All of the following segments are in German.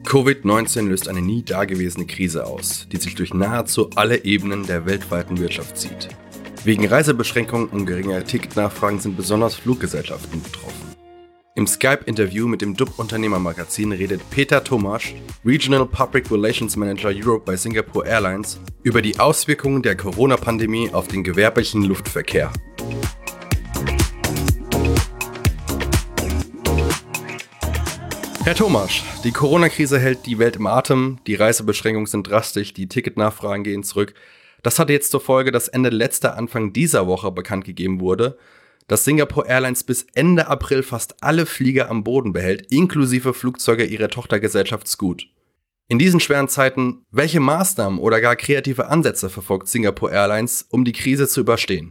Covid-19 löst eine nie dagewesene Krise aus, die sich durch nahezu alle Ebenen der weltweiten Wirtschaft zieht. Wegen Reisebeschränkungen und geringer Ticketnachfragen sind besonders Fluggesellschaften betroffen. Im Skype-Interview mit dem DUB-Unternehmermagazin redet Peter Tomasch, Regional Public Relations Manager Europe bei Singapore Airlines, über die Auswirkungen der Corona-Pandemie auf den gewerblichen Luftverkehr. Herr Tomasch, die Corona-Krise hält die Welt im Atem, die Reisebeschränkungen sind drastisch, die Ticketnachfragen gehen zurück. Das hatte jetzt zur Folge, dass Ende letzter, Anfang dieser Woche bekannt gegeben wurde, dass Singapore Airlines bis Ende April fast alle Flieger am Boden behält, inklusive Flugzeuge ihrer Tochtergesellschaft Scoot. In diesen schweren Zeiten, welche Maßnahmen oder gar kreative Ansätze verfolgt Singapore Airlines, um die Krise zu überstehen?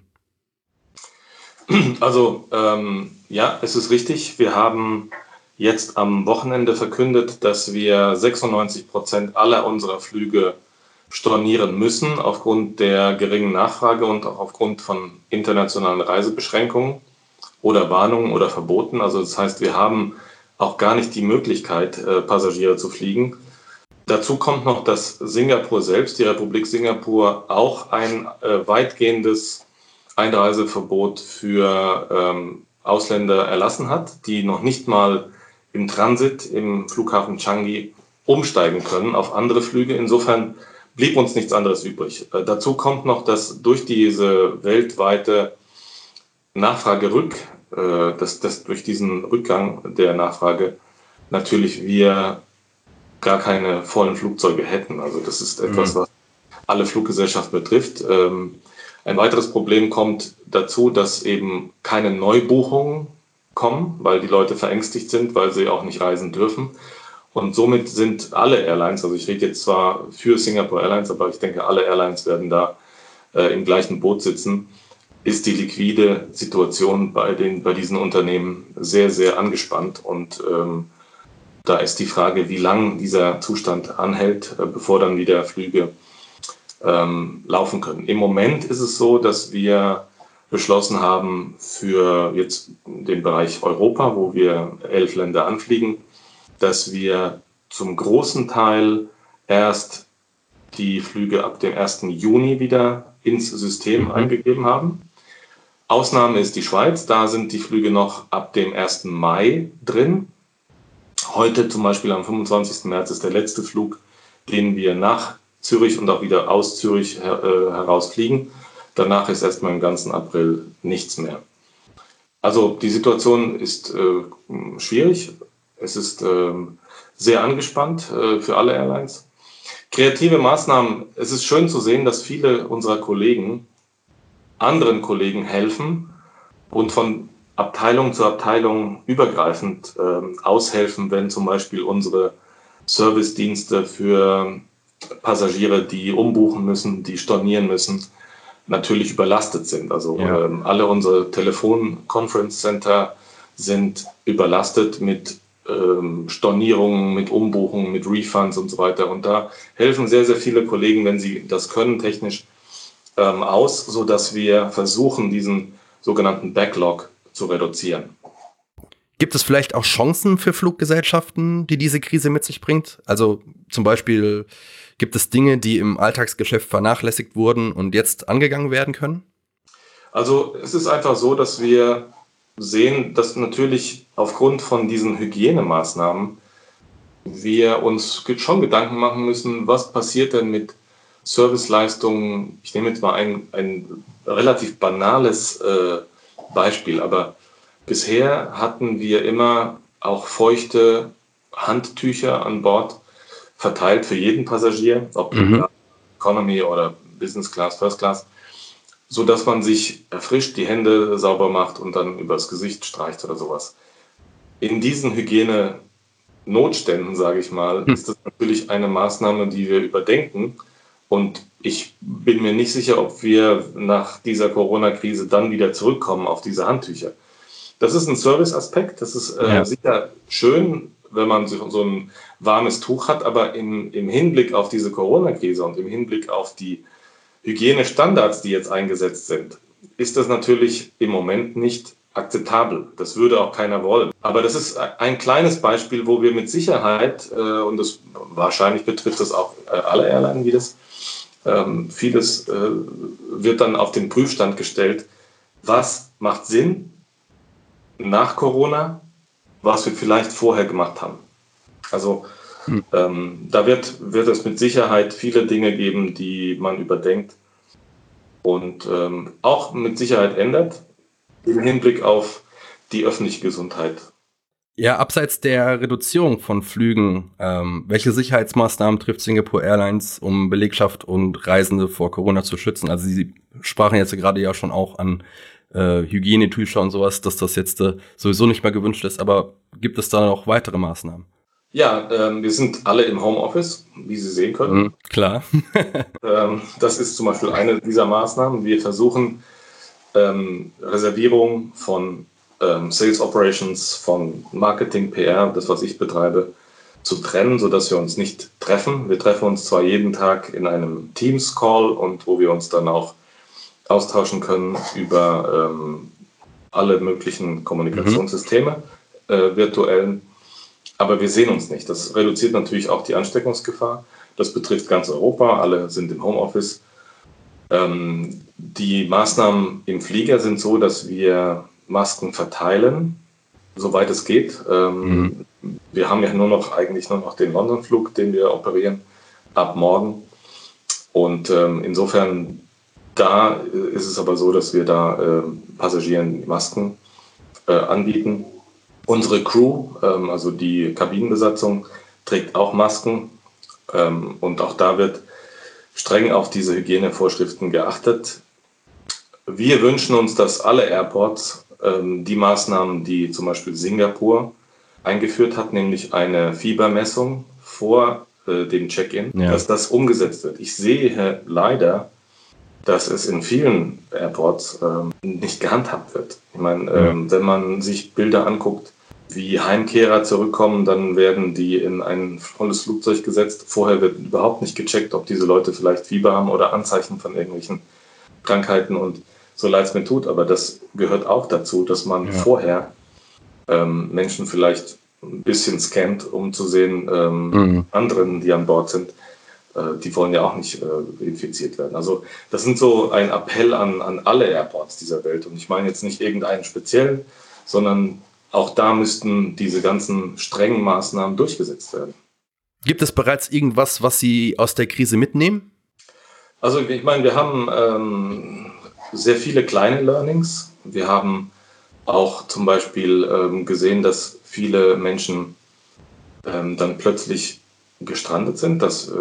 Also, es ist richtig. Wir haben jetzt am Wochenende verkündet, dass wir 96% aller unserer Flüge stornieren müssen aufgrund der geringen Nachfrage und auch aufgrund von internationalen Reisebeschränkungen oder Warnungen oder Verboten. Also das heißt, wir haben auch gar nicht die Möglichkeit, Passagiere zu fliegen. Dazu kommt noch, dass Singapur selbst, die Republik Singapur, auch ein weitgehendes Einreiseverbot für Ausländer erlassen hat, die noch nicht mal im Transit im Flughafen Changi umsteigen können auf andere Flüge. Insofern blieb uns nichts anderes übrig. Dazu kommt noch, dass durch diese weltweite Nachfrage durch diesen Rückgang der Nachfrage natürlich wir gar keine vollen Flugzeuge hätten. Also das ist etwas, was alle Fluggesellschaften betrifft. Ein weiteres Problem kommt dazu, dass eben keine Neubuchungen kommen, weil die Leute verängstigt sind, weil sie auch nicht reisen dürfen. Und somit sind alle Airlines, also ich rede jetzt zwar für Singapore Airlines, aber ich denke, alle Airlines werden da im gleichen Boot sitzen, ist die liquide Situation bei diesen Unternehmen sehr, sehr angespannt. Und da ist die Frage, wie lange dieser Zustand anhält, bevor dann wieder Flüge laufen können. Im Moment ist es so, dass wir beschlossen haben, für jetzt den Bereich Europa, wo wir 11 Länder anfliegen, dass wir zum großen Teil erst die Flüge ab dem 1. Juni wieder ins System eingegeben haben. Ausnahme ist die Schweiz, da sind die Flüge noch ab dem 1. Mai drin. Heute zum Beispiel am 25. März ist der letzte Flug, den wir nach Zürich und auch wieder aus Zürich herausfliegen. Danach ist erstmal im ganzen April nichts mehr. Also die Situation ist schwierig. Es ist sehr angespannt für alle Airlines. Kreative Maßnahmen. Es ist schön zu sehen, dass viele unserer Kollegen anderen Kollegen helfen und von Abteilung zu Abteilung übergreifend aushelfen, wenn zum Beispiel unsere Servicedienste für Passagiere, die umbuchen müssen, die stornieren müssen, natürlich überlastet sind. Also alle unsere Telefon-Conference-Center sind überlastet mit Stornierungen, mit Umbuchungen, mit Refunds und so weiter. Und da helfen sehr, sehr viele Kollegen, wenn sie das können, technisch aus, sodass wir versuchen, diesen sogenannten Backlog zu reduzieren. Gibt es vielleicht auch Chancen für Fluggesellschaften, die diese Krise mit sich bringt? Also zum Beispiel, gibt es Dinge, die im Alltagsgeschäft vernachlässigt wurden und jetzt angegangen werden können? Also es ist einfach so, dass wir sehen, dass natürlich aufgrund von diesen Hygienemaßnahmen wir uns schon Gedanken machen müssen, was passiert denn mit Serviceleistungen. Ich nehme jetzt mal ein relativ banales Beispiel, aber bisher hatten wir immer auch feuchte Handtücher an Bord verteilt für jeden Passagier, ob Economy oder Business Class, First Class, sodass man sich erfrischt, die Hände sauber macht und dann übers Gesicht streicht oder sowas. In diesen Hygienenotständen, sage ich mal, ist das natürlich eine Maßnahme, die wir überdenken. Und ich bin mir nicht sicher, ob wir nach dieser Corona-Krise dann wieder zurückkommen auf diese Handtücher. Das ist ein Service-Aspekt, das ist sicher schön, wenn man so ein warmes Tuch hat, aber im Hinblick auf diese Corona-Krise und im Hinblick auf die Hygienestandards, die jetzt eingesetzt sind, ist das natürlich im Moment nicht akzeptabel. Das würde auch keiner wollen. Aber das ist ein kleines Beispiel, wo wir mit Sicherheit, und das wahrscheinlich betrifft das auch alle Airline, wie das vieles wird dann auf den Prüfstand gestellt. Was macht Sinn nach Corona, was wir vielleicht vorher gemacht haben? Also da wird es mit Sicherheit viele Dinge geben, die man überdenkt und auch mit Sicherheit ändert im Hinblick auf die öffentliche Gesundheit. Ja, abseits der Reduzierung von Flügen, welche Sicherheitsmaßnahmen trifft Singapore Airlines, um Belegschaft und Reisende vor Corona zu schützen? Also Sie sprachen jetzt gerade ja schon auch an Hygienetücher und sowas, dass das jetzt sowieso nicht mehr gewünscht ist, aber gibt es da noch weitere Maßnahmen? Ja, wir sind alle im Homeoffice, wie Sie sehen können. Klar. Das ist zum Beispiel eine dieser Maßnahmen. Wir versuchen Reservierung von Sales Operations, von Marketing, PR, das, was ich betreibe, zu trennen, sodass wir uns nicht treffen. Wir treffen uns zwar jeden Tag in einem Teams-Call und wo wir uns dann auch austauschen können über alle möglichen Kommunikationssysteme, virtuellen, aber wir sehen uns nicht. Das reduziert natürlich auch die Ansteckungsgefahr. Das betrifft ganz Europa, alle sind im Homeoffice. Die Maßnahmen im Flieger sind so, dass wir Masken verteilen, soweit es geht. Wir haben ja eigentlich nur noch den London-Flug, den wir operieren, ab morgen. Und insofern, da ist es aber so, dass wir da Passagieren Masken anbieten. Unsere Crew, also die Kabinenbesatzung, trägt auch Masken. Und auch da wird streng auf diese Hygienevorschriften geachtet. Wir wünschen uns, dass alle Airports die Maßnahmen, die zum Beispiel Singapur eingeführt hat, nämlich eine Fiebermessung vor dem Check-in, dass das umgesetzt wird. Ich sehe leider, dass es in vielen Airports nicht gehandhabt wird. Ich meine, wenn man sich Bilder anguckt, wie Heimkehrer zurückkommen, dann werden die in ein volles Flugzeug gesetzt. Vorher wird überhaupt nicht gecheckt, ob diese Leute vielleicht Fieber haben oder Anzeichen von irgendwelchen Krankheiten. Und so leid es mir tut, aber das gehört auch dazu, dass man vorher Menschen vielleicht ein bisschen scannt, um zu sehen, anderen, die an Bord sind, die wollen ja auch nicht infiziert werden. Also das sind so ein Appell an alle Airports dieser Welt. Und ich meine jetzt nicht irgendeinen speziellen, sondern auch da müssten diese ganzen strengen Maßnahmen durchgesetzt werden. Gibt es bereits irgendwas, was Sie aus der Krise mitnehmen? Also ich meine, wir haben sehr viele kleine Learnings. Wir haben auch zum Beispiel gesehen, dass viele Menschen dann plötzlich gestrandet sind,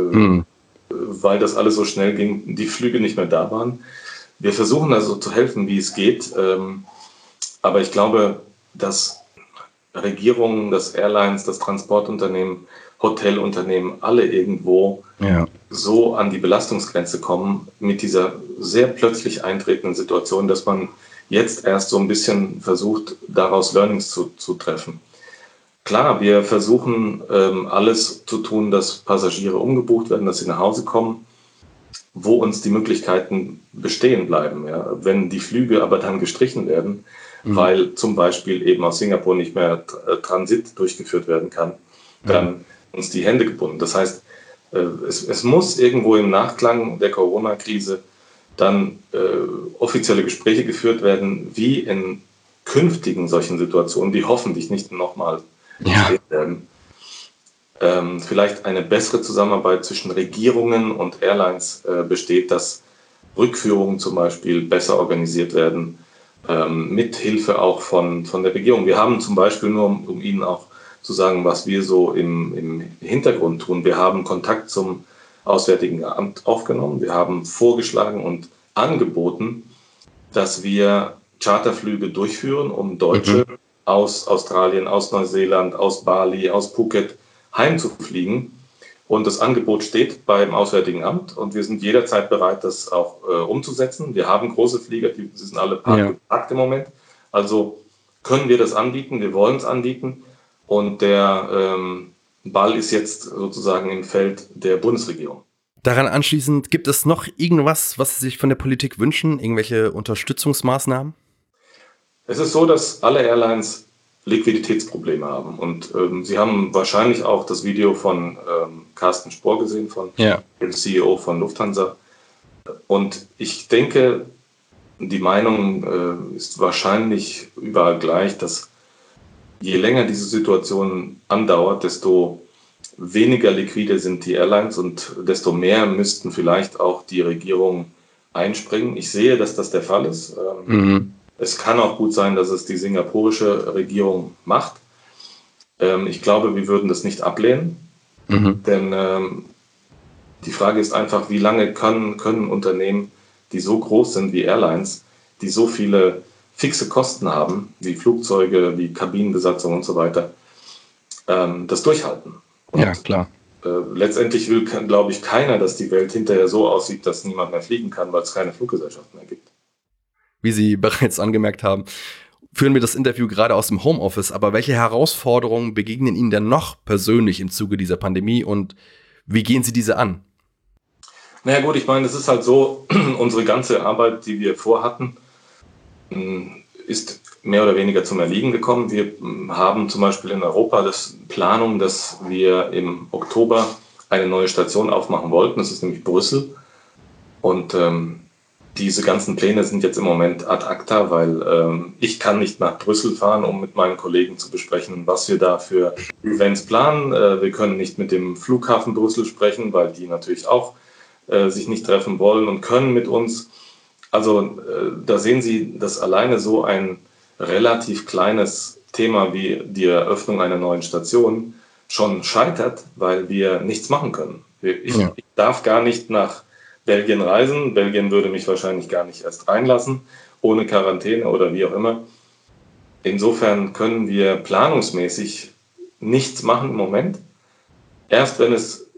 weil das alles so schnell ging, die Flüge nicht mehr da waren. Wir versuchen also zu helfen, wie es geht. Aber ich glaube, dass Regierungen, das Airlines, das Transportunternehmen, Hotelunternehmen alle irgendwo so an die Belastungsgrenze kommen mit dieser sehr plötzlich eintretenden Situation, dass man jetzt erst so ein bisschen versucht, daraus Learnings zu treffen. Klar, wir versuchen alles zu tun, dass Passagiere umgebucht werden, dass sie nach Hause kommen, wo uns die Möglichkeiten bestehen bleiben. Ja? Wenn die Flüge aber dann gestrichen werden, weil zum Beispiel eben aus Singapur nicht mehr Transit durchgeführt werden kann, dann uns die Hände gebunden. Das heißt, es muss irgendwo im Nachklang der Corona-Krise dann offizielle Gespräche geführt werden, wie in künftigen solchen Situationen, die hoffentlich nicht nochmal entstehen werden, vielleicht eine bessere Zusammenarbeit zwischen Regierungen und Airlines besteht, dass Rückführungen zum Beispiel besser organisiert werden, mit Hilfe auch von der Regierung. Wir haben zum Beispiel, nur um Ihnen auch zu sagen, was wir so im Hintergrund tun, wir haben Kontakt zum Auswärtigen Amt aufgenommen. Wir haben vorgeschlagen und angeboten, dass wir Charterflüge durchführen, um Deutsche aus Australien, aus Neuseeland, aus Bali, aus Phuket heimzufliegen. Und das Angebot steht beim Auswärtigen Amt und wir sind jederzeit bereit, das auch umzusetzen. Wir haben große Flieger, die sind alle geparkt im Moment. Also können wir das anbieten, wir wollen es anbieten. Und der Ball ist jetzt sozusagen im Feld der Bundesregierung. Daran anschließend, gibt es noch irgendwas, was Sie sich von der Politik wünschen? Irgendwelche Unterstützungsmaßnahmen? Es ist so, dass alle Airlines Liquiditätsprobleme haben. Und Sie haben wahrscheinlich auch das Video von Carsten Spohr gesehen, von dem CEO von Lufthansa. Und ich denke, die Meinung ist wahrscheinlich überall gleich, dass je länger diese Situation andauert, desto weniger liquide sind die Airlines und desto mehr müssten vielleicht auch die Regierungen einspringen. Ich sehe, dass das der Fall ist. Es kann auch gut sein, dass es die singapurische Regierung macht. Ich glaube, wir würden das nicht ablehnen, denn die Frage ist einfach, wie lange können Unternehmen, die so groß sind wie Airlines, die so viele fixe Kosten haben, wie Flugzeuge, wie Kabinenbesatzung und so weiter, das durchhalten. Und ja, klar. Letztendlich will, glaube ich, keiner, dass die Welt hinterher so aussieht, dass niemand mehr fliegen kann, weil es keine Fluggesellschaften mehr gibt. Wie Sie bereits angemerkt haben, führen wir das Interview gerade aus dem Homeoffice. Aber welche Herausforderungen begegnen Ihnen denn noch persönlich im Zuge dieser Pandemie und wie gehen Sie diese an? Naja gut, ich meine, es ist halt so, unsere ganze Arbeit, die wir vorhatten, ist mehr oder weniger zum Erliegen gekommen. Wir haben zum Beispiel in Europa das Planung, dass wir im Oktober eine neue Station aufmachen wollten. Das ist nämlich Brüssel. Und diese ganzen Pläne sind jetzt im Moment ad acta, weil ich kann nicht nach Brüssel fahren, um mit meinen Kollegen zu besprechen, was wir da für Events planen. Wir können nicht mit dem Flughafen Brüssel sprechen, weil die natürlich auch sich nicht treffen wollen und können mit uns. Also da sehen Sie, dass alleine so ein relativ kleines Thema wie die Eröffnung einer neuen Station schon scheitert, weil wir nichts machen können. Ich darf gar nicht nach Belgien reisen. Belgien würde mich wahrscheinlich gar nicht erst reinlassen, ohne Quarantäne oder wie auch immer. Insofern können wir planungsmäßig nichts machen im Moment. Erst wenn es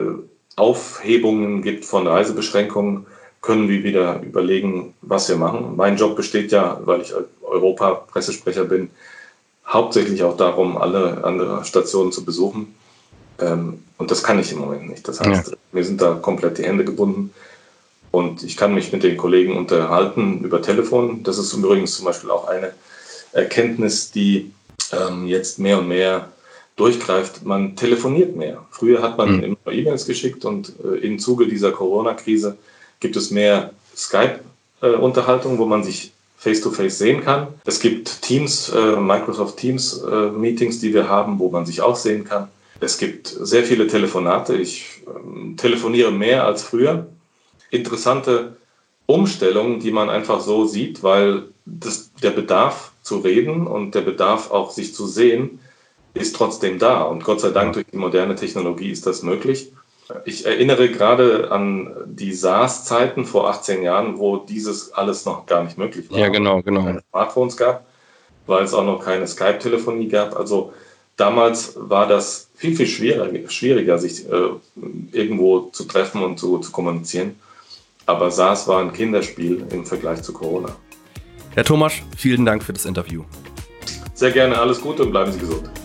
Aufhebungen gibt von Reisebeschränkungen, können wir wieder überlegen, was wir machen. Mein Job besteht ja, weil ich Europa-Pressesprecher bin, hauptsächlich auch darum, alle anderen Stationen zu besuchen. Und das kann ich im Moment nicht. Das heißt, mir sind da komplett die Hände gebunden. Und ich kann mich mit den Kollegen unterhalten über Telefon. Das ist übrigens zum Beispiel auch eine Erkenntnis, die jetzt mehr und mehr durchgreift. Man telefoniert mehr. Früher hat man immer E-Mails geschickt und im Zuge dieser Corona-Krise gibt es mehr Skype-Unterhaltungen, wo man sich face-to-face sehen kann. Es gibt Teams, Microsoft Teams-Meetings, die wir haben, wo man sich auch sehen kann. Es gibt sehr viele Telefonate. Ich telefoniere mehr als früher. Interessante Umstellungen, die man einfach so sieht, weil der Bedarf zu reden und der Bedarf auch sich zu sehen, ist trotzdem da. Und Gott sei Dank durch die moderne Technologie ist das möglich. Ich erinnere gerade an die SARS-Zeiten vor 18 Jahren, wo dieses alles noch gar nicht möglich war. Ja, genau. Keine Smartphones gab, weil es auch noch keine Skype-Telefonie gab. Also damals war das viel, viel schwieriger sich irgendwo zu treffen und zu kommunizieren. Aber SARS war ein Kinderspiel im Vergleich zu Corona. Herr Thomasch, vielen Dank für das Interview. Sehr gerne, alles Gute und bleiben Sie gesund.